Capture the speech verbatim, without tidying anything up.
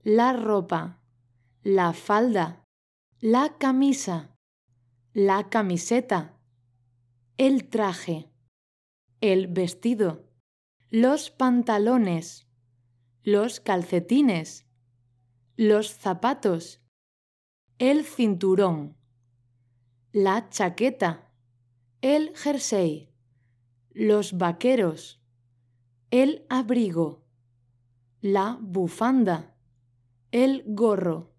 la ropa, la falda, la camisa, la camiseta, el traje, el vestido, los pantalones, los calcetines, los zapatos, el cinturón, la chaqueta, el jersey, los vaqueros, el abrigo, la bufanda, el gorro,